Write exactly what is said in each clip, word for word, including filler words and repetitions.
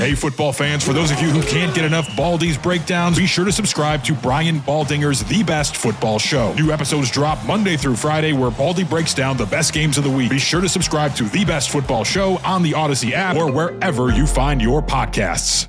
Hey, football fans, for those of you who can't get enough Baldy's breakdowns, be sure to subscribe to Brian Baldinger's The Best Football Show. New episodes drop Monday through Friday, where Baldy breaks down the best games of the week. Be sure to subscribe to The Best Football Show on the Odyssey app or wherever you find your podcasts.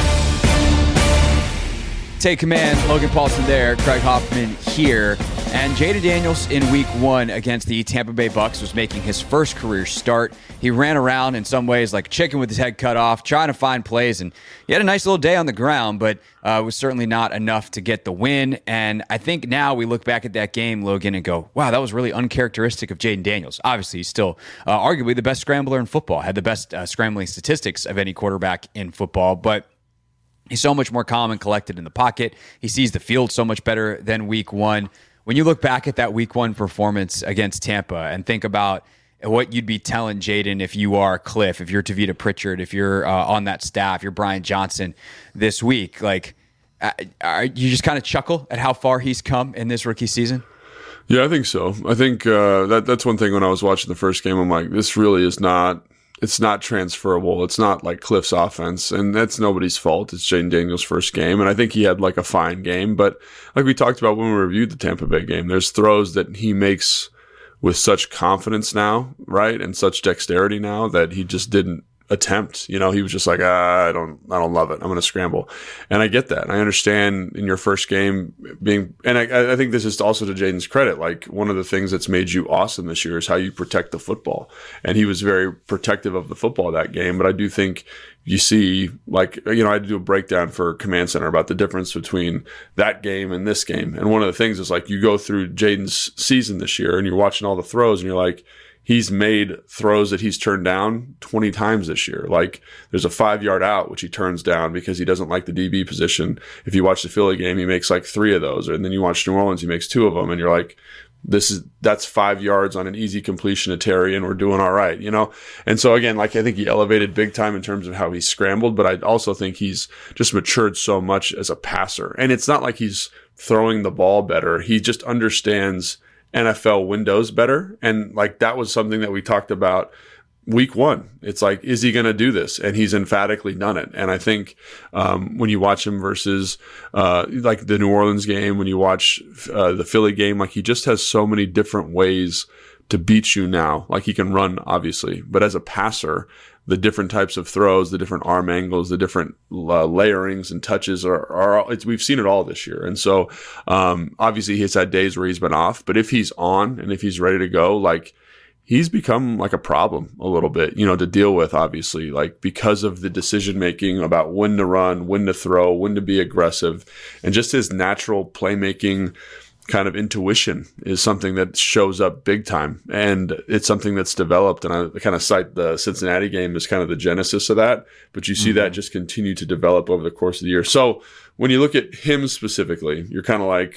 Take command, Logan Paulson there, Craig Hoffman here. And Jayden Daniels in week one against the Tampa Bay Bucks was making his first career start. He ran around in some ways like a chicken with his head cut off, trying to find plays, and he had a nice little day on the ground, but uh, it was certainly not enough to get the win. And I think now we look back at that game, Logan, and go, wow, that was really uncharacteristic of Jayden Daniels. Obviously, he's still uh, arguably the best scrambler in football, had the best uh, scrambling statistics of any quarterback in football, but he's so much more calm and collected in the pocket. He sees the field so much better than week one. When you look back at that week one performance against Tampa and think about what you'd be telling Jayden if you are Cliff, if you're Tavita Pritchard, if you're uh, on that staff, you're Brian Johnson this week, like, uh, are, you just kind of chuckle at how far he's come in this rookie season? Yeah, I think so. I think uh, that that's one thing when I was watching the first game, I'm like, this really is not, it's not transferable. It's not like Cliff's offense, and that's nobody's fault. It's Jayden Daniels' first game, and I think he had like a fine game. But like we talked about when we reviewed the Tampa Bay game, there's throws that he makes with such confidence now, right, and such dexterity now that he just didn't attempt. You know, he was just like, ah, I don't, I don't love it. I'm going to scramble, and I get that. I understand in your first game being, and I, I think this is also to Jayden's credit. Like, one of the things that's made you awesome this year is how you protect the football, and he was very protective of the football that game. But I do think you see, like, you know, I had to do a breakdown for Command Center about the difference between that game and this game, and one of the things is like you go through Jayden's season this year, and you're watching all the throws, and you're like, he's made throws that he's turned down twenty times this year. Like, there's a five-yard out, which he turns down because he doesn't like the D B position. If you watch the Philly game, he makes like three of those. And then you watch New Orleans, he makes two of them. And you're like, this is, that's five yards on an easy completion to Terry, and we're doing all right, you know? And so again, like, I think he elevated big time in terms of how he scrambled, but I also think he's just matured so much as a passer. And it's not like he's throwing the ball better. He just understands N F L windows better. And like, that was something that we talked about week one. It's like, is he going to do this? And he's emphatically done it. And I think um, when you watch him versus uh, like the New Orleans game, when you watch uh, the Philly game, like, he just has so many different ways to beat you now. Like, he can run, obviously, but as a passer, the different types of throws, the different arm angles, the different uh, layerings and touches are, are it's, we've seen it all this year. And so, um, obviously he's had days where he's been off, but if he's on and if he's ready to go, like, he's become like a problem a little bit, you know, to deal with, obviously, like, because of the decision making about when to run, when to throw, when to be aggressive, and just his natural playmaking kind of intuition is something that shows up big time, and it's something that's developed. And I kind of cite the Cincinnati game as kind of the genesis of that, but you see mm-hmm. that just continue to develop over the course of the year. So when you look at him specifically, you're kind of like,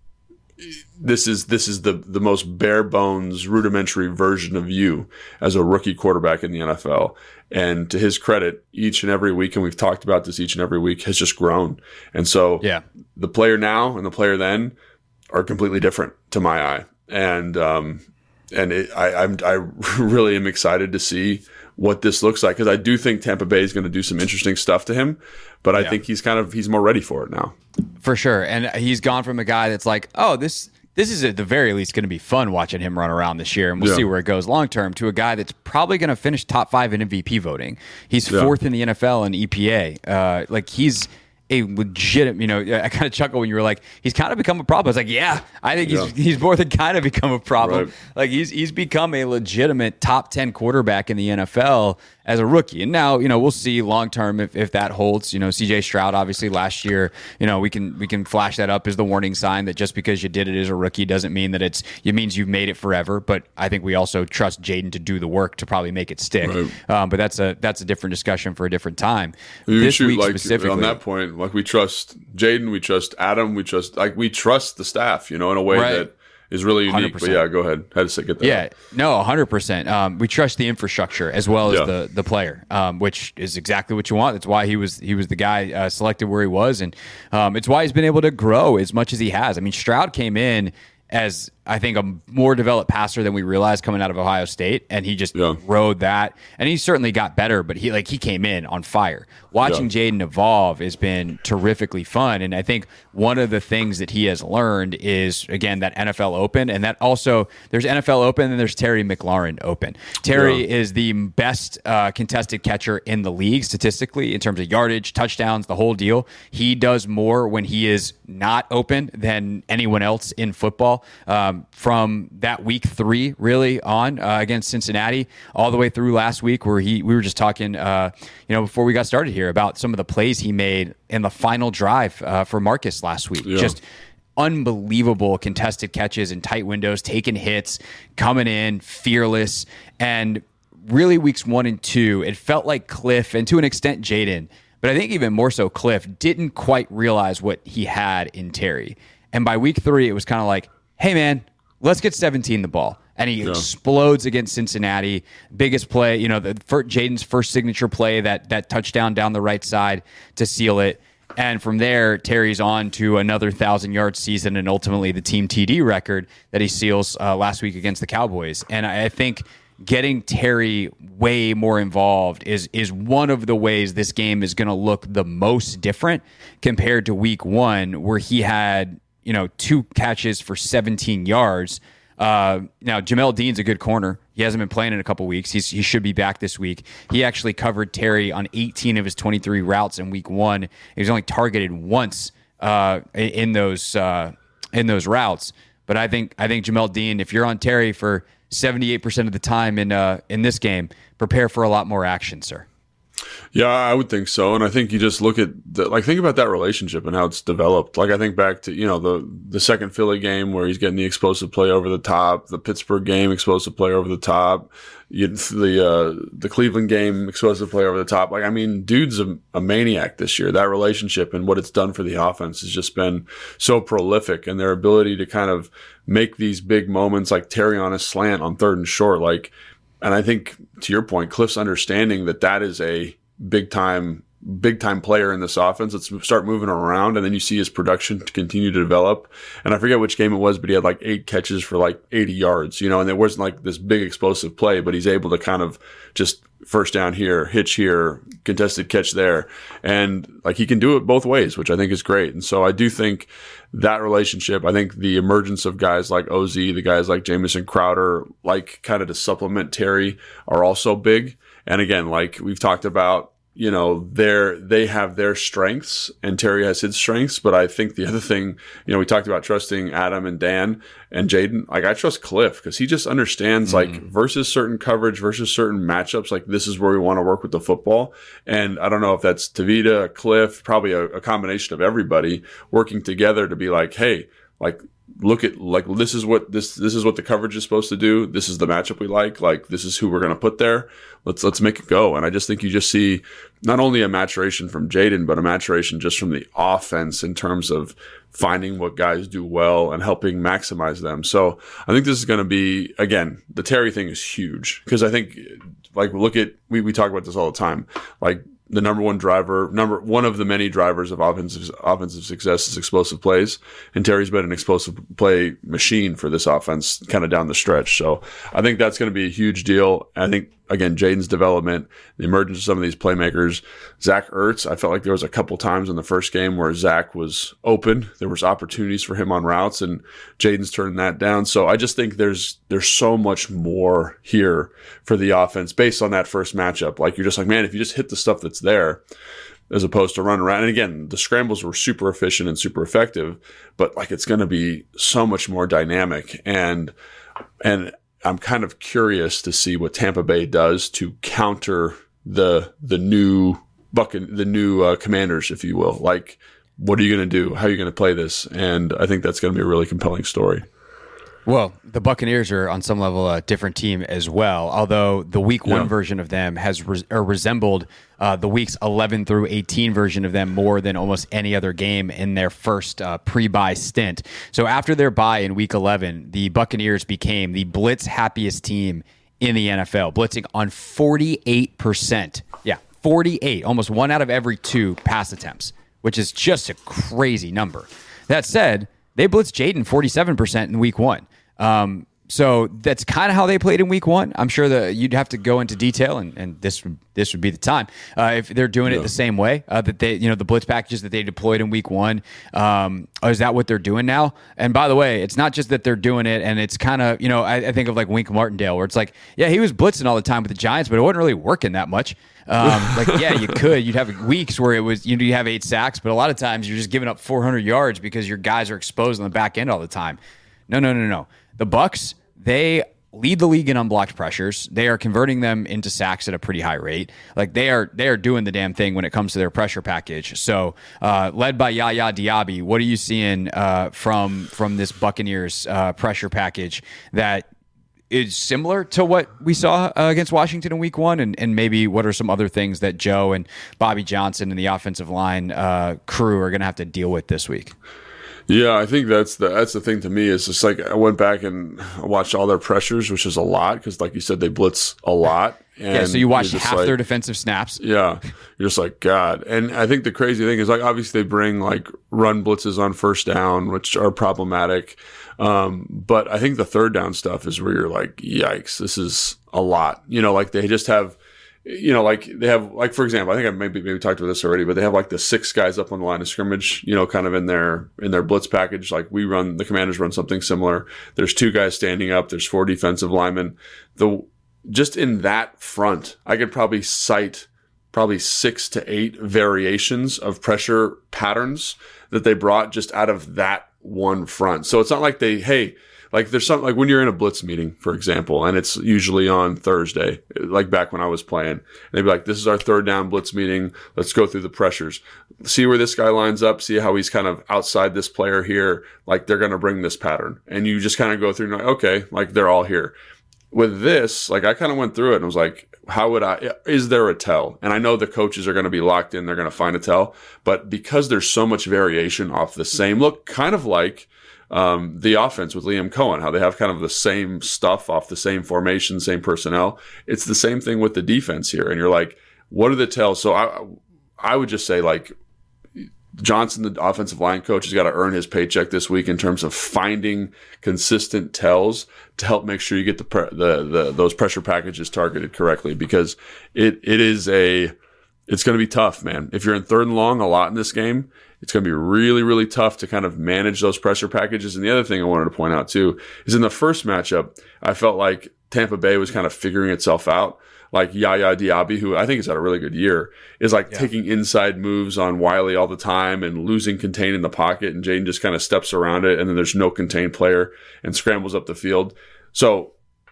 this is this is the the most bare bones, rudimentary version of you as a rookie quarterback in the N F L. And to his credit, each and every week, and we've talked about this each and every week, has just grown. And so yeah. the player now and the player then are completely different to my eye, and um, and it, I, I'm I really am excited to see what this looks like, because I do think Tampa Bay is going to do some interesting stuff to him, but I yeah. think he's kind of he's more ready for it now, for sure. And he's gone from a guy that's like, oh, this this is at the very least going to be fun watching him run around this year, and we'll yeah. see where it goes long term, to a guy that's probably going to finish top five in M V P voting. He's yeah. fourth in the N F L in E P A. Uh, like, he's a legit, you know, I kind of chuckle when you were like, he's kind of become a problem. I was like, yeah, I think he's yeah. he's more than kind of become a problem. Right. Like, he's he's become a legitimate top ten quarterback in the N F L as a rookie. And now, you know, we'll see long term if, if that holds. You know, C J Stroud, obviously last year, you know, we can we can flash that up as the warning sign that just because you did it as a rookie doesn't mean that it's it means you've made it forever. But I think we also trust Jayden to do the work to probably make it stick. Right. Um, but that's a that's a different discussion for a different time. You this shoot, week like, specifically, on that point, like, we trust Jayden, we trust Adam, we trust like we trust the staff, you know, in a way right. that is really unique. one hundred percent. But yeah, go ahead. I had to get that. Yeah, out. no, one hundred percent. Um, we trust the infrastructure as well as yeah. the the player, um, which is exactly what you want. That's why he was he was the guy uh, selected where he was, and um, it's why he's been able to grow as much as he has. I mean, Stroud came in as I think, a more developed passer than we realized coming out of Ohio State, and he just yeah. rode that. And he certainly got better, but he like he came in on fire. Watching yeah. Jayden evolve has been terrifically fun, and I think one of the things that he has learned is, again, that N F L Open, and that also there's N F L Open and there's Terry McLaurin Open. Terry yeah. is the best uh, contested catcher in the league statistically in terms of yardage, touchdowns, the whole deal. He does more when he is not open than anyone else in football. Um, from that week three really on uh, against Cincinnati all the way through last week, where he we were just talking uh, you know before we got started here about some of the plays he made in the final drive uh, for Marcus last week. Yeah. Just unbelievable contested catches in tight windows, taking hits, coming in fearless. And really weeks one and two, it felt like Cliff, and to an extent Jayden, but I think even more so Cliff, didn't quite realize what he had in Terry. And by week three, it was kind of like, hey, man, let's get seventeen the ball. And he yeah. explodes against Cincinnati. Biggest play, you know, the Jayden's first signature play, that that touchdown down the right side to seal it. And from there, Terry's on to another one thousand-yard season and ultimately the team T D record that he seals uh, last week against the Cowboys. And I, I think getting Terry way more involved is is one of the ways this game is going to look the most different compared to week one, where he had, you know, two catches for seventeen yards. Uh, now, Jamel Dean's a good corner. He hasn't been playing in a couple weeks. He's, he should be back this week. He actually covered Terry on eighteen of his twenty-three routes in week one. He was only targeted once uh, in those uh, in those routes. But I think I think Jamel Dean, if you're on Terry for seventy-eight percent of the time in uh, in this game, prepare for a lot more action, sir. Yeah, I would think so. And I think you just look at the, like, think about that relationship and how it's developed. Like, I think back to, you know, the, the second Philly game where he's getting the explosive play over the top, the Pittsburgh game, explosive play over the top, you, the, uh, the Cleveland game, explosive play over the top. Like, I mean, dude's a, a maniac this year. That relationship and what it's done for the offense has just been so prolific, and their ability to kind of make these big moments, like Terry on a slant on third and short, like, and I think, to your point, Cliff's understanding that that is a big time, big time player in this offense. Let's start moving around, and then you see his production continue to develop. And I forget which game it was, but he had like eight catches for like eighty yards, you know, and it wasn't like this big explosive play, but he's able to kind of just first down here, hitch here, contested catch there. And like, he can do it both ways, which I think is great. And so I do think that relationship, I think the emergence of guys like O Z, the guys like Jamison Crowder, like kind of to supplement Terry, are also big. And again, like we've talked about, you know, they're, they have their strengths and Terry has his strengths. But I think the other thing, you know, we talked about trusting Adam and Dan and Jayden. Like, I trust Cliff because he just understands mm-hmm. like versus certain coverage versus certain matchups. Like, this is where we want to work with the football. And I don't know if that's Tavita, Cliff, probably a, a combination of everybody working together to be like, hey, like, look at, like, this is what this this is what the coverage is supposed to do. This is the matchup we like. Like, this is who we're going to put there. Let's let's make it go. And I just think you just see not only a maturation from Jayden, but a maturation just from the offense in terms of finding what guys do well and helping maximize them. So I think this is going to be, again, the Terry thing is huge because I think, like, look at, we, we talk about this all the time. Like, the number one driver, number one of the many drivers of offensive offensive success is explosive plays, and Terry's been an explosive play machine for this offense, kind of down the stretch. So I think that's going to be a huge deal. I think, again, Jayden's development, the emergence of some of these playmakers, Zach Ertz. I felt like there was a couple times in the first game where Zach was open. There was opportunities for him on routes, and Jayden's turning that down. So I just think there's there's so much more here for the offense based on that first matchup. Like, you're just like, man, if you just hit the stuff that's there, as opposed to run around. And again, the scrambles were super efficient and super effective, but like, it's going to be so much more dynamic. And and I'm kind of curious to see what Tampa Bay does to counter the the new bucket, the new uh, Commanders, if you will. Like, what are you going to do? How are you going to play this? And I think that's going to be a really compelling story. Well, the Buccaneers are on some level a different team as well, although the week one yeah. version of them has res- or resembled uh, the weeks eleven through eighteen version of them more than almost any other game in their first uh, pre-bye stint. So after their bye in week eleven, the Buccaneers became the blitz happiest team in the N F L, blitzing on forty-eight percent. Yeah, forty-eight, almost one out of every two pass attempts, which is just a crazy number. That said, they blitzed Jayden forty-seven percent in week one. Um, so that's kind of how they played in week one. I'm sure that you'd have to go into detail, and, and this would this would be the time uh, if they're doing it yeah. the same way uh, that they, you know, the blitz packages that they deployed in week one. Um, is that what they're doing now? And by the way, it's not just that they're doing it, and it's kind of, you know, I, I think of like Wink Martindale, where it's like, yeah, he was blitzing all the time with the Giants, but it wasn't really working that much. Um, like, yeah, you could. You'd have weeks where it was, you know, you have eight sacks, but a lot of times you're just giving up four hundred yards because your guys are exposed on the back end all the time. No, no, no, no. The Bucs, they lead the league in unblocked pressures. They are converting them into sacks at a pretty high rate. Like they are, they are doing the damn thing when it comes to their pressure package. So, uh, led by Yaya Diaby, what are you seeing uh, from from this Buccaneers uh, pressure package that is similar to what we saw uh, against Washington in week one? And, and maybe what are some other things that Joe and Bobby Johnson and the offensive line uh, crew are going to have to deal with this week? Yeah, I think that's the that's the thing to me is just like I went back and watched all their pressures, which is a lot because, like you said, they blitz a lot. And yeah, so you watched half like, their defensive snaps. Yeah, you're just like, God. And I think the crazy thing is, like, obviously they bring like run blitzes on first down, which are problematic. Um, but I think the third down stuff is where you're like, yikes, this is a lot. You know, like they just have. You know, like they have, like, for example, I think I maybe maybe talked about this already, but they have like the six guys up on the line of scrimmage, you know, kind of in their in their blitz package. Like we run, the Commanders run something similar. There's two guys standing up. There's four defensive linemen. The just in that front, I could probably cite probably six to eight variations of pressure patterns that they brought just out of that one front. So it's not like they, hey. Like there's something like when you're in a blitz meeting, for example, and it's usually on Thursday, like back when I was playing, they'd be like, this is our third down blitz meeting. Let's go through the pressures, see where this guy lines up, see how he's kind of outside this player here. Like they're going to bring this pattern, and you just kind of go through and like, okay, like they're all here. With this, like I kind of went through it and was like, how would I, is there a tell? And I know the coaches are going to be locked in. They're going to find a tell, but because there's so much variation off the same look, kind of like, Um, the offense with Liam Cohen, how they have kind of the same stuff off the same formation, same personnel. It's the same thing with the defense here. And you're like, what are the tells? So I, I would just say like Johnson, the offensive line coach, has got to earn his paycheck this week in terms of finding consistent tells to help make sure you get the, pre- the, the, those pressure packages targeted correctly, because it, it is a, it's going to be tough, man. If you're in third and long a lot in this game, it's going to be really, really tough to kind of manage those pressure packages. And the other thing I wanted to point out too is in the first matchup, I felt like Tampa Bay was kind of figuring itself out. Like Yaya Diaby, who I think has had a really good year, is like yeah. taking inside moves on Wiley all the time and losing contain in the pocket. And Jaden just kind of steps around it. And then there's no contained player and scrambles up the field. So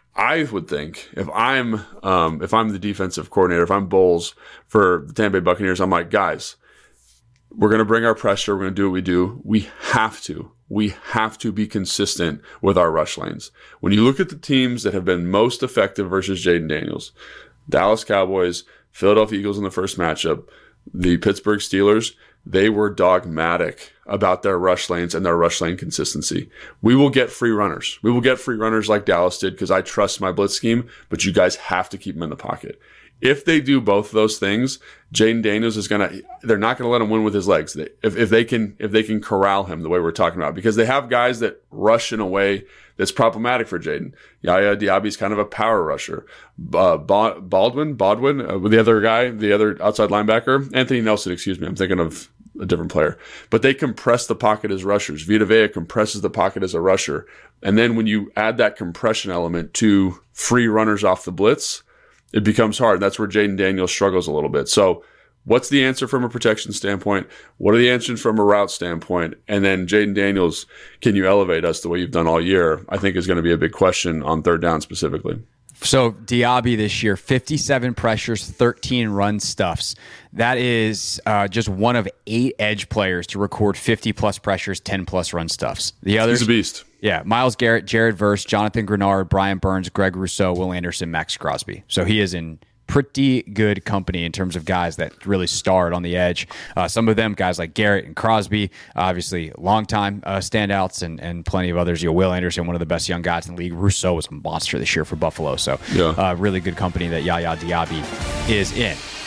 I would think if I'm, um, if I'm the defensive coordinator, if I'm Bowles for the Tampa Bay Buccaneers, I'm like, guys, we're going to bring our pressure. We're going to do what we do. We have to. We have to be consistent with our rush lanes. When you look at the teams that have been most effective versus Jaden Daniels, Dallas Cowboys, Philadelphia Eagles in the first matchup, the Pittsburgh Steelers, they were dogmatic about their rush lanes and their rush lane consistency. We will get free runners. We will get free runners like Dallas did because I trust my blitz scheme, but you guys have to keep them in the pocket. If they do both of those things, Jaden Daniels is gonna. They're not gonna let him win with his legs. If if they can if they can corral him the way we're talking about, because they have guys that rush in a way that's problematic for Jaden. Yaya Diaby's kind of a power rusher. Uh, Baldwin, Baldwin, uh, the other guy, the other outside linebacker, Anthony Nelson. Excuse me, I'm thinking of a different player. But they compress the pocket as rushers. Vita Vea compresses the pocket as a rusher, and then when you add that compression element to free runners off the blitz, it becomes hard. That's where Jaden Daniels struggles a little bit. So what's the answer from a protection standpoint? What are the answers from a route standpoint? And then Jaden Daniels, can you elevate us the way you've done all year? I think is going to be a big question on third down specifically. So Diaby this year, fifty-seven pressures, thirteen run stuffs. That is uh, just one of eight edge players to record fifty plus pressures, ten plus run stuffs. The others, he's a beast. Yeah, Myles Garrett, Jared Verse, Jonathan Grenard, Brian Burns, Greg Rousseau, Will Anderson, Max Crosby. So he is in pretty good company in terms of guys that really starred on the edge. Uh, some of them, guys like Garrett and Crosby, obviously longtime uh, standouts, and, and plenty of others. You know, Will Anderson, one of the best young guys in the league. Rousseau was a monster this year for Buffalo. So yeah. uh, really good company that Yaya Diaby is in.